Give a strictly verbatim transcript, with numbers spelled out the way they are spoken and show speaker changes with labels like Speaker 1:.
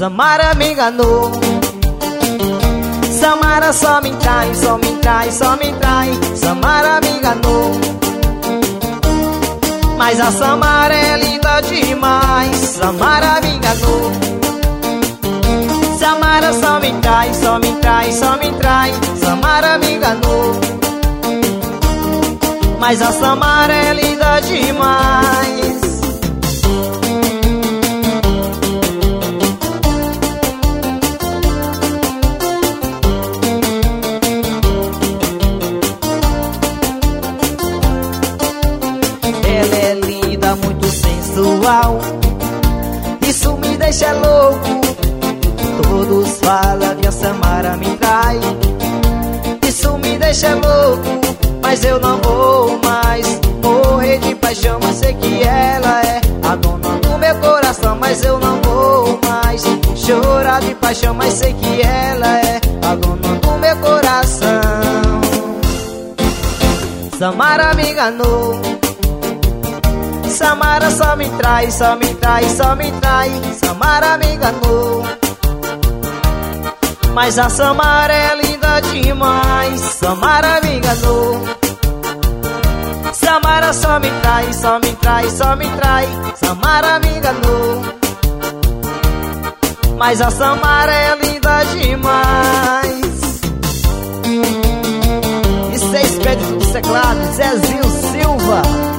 Speaker 1: Samara me enganou. Samara só me trai, só me trai, só me trai. Samara me enganou. Mas a Samara é linda demais. Samara me enganou. Samara só me trai, só me trai, só me trai. Samara me enganou. Mas a Samara é linda demais. Ela é linda, muito sensual. Isso me deixa louco. Todos falam que a Samara me trai. Isso me deixa louco. Mas eu não vou mais morrer de paixão. Mas sei que ela é a dona do meu coração. Mas eu não vou mais chorar de paixão. Mas sei que ela é a dona do meu coração. Samara me enganou. Samara só me trai, só me trai, só me trai. Samara me enganou. Mas a Samara é linda demais. Samara me enganou. Samara só me trai, só me trai, só me trai. Samara me enganou. Mas a Samara é linda demais. E seis pés do teclado, Zezinho Silva.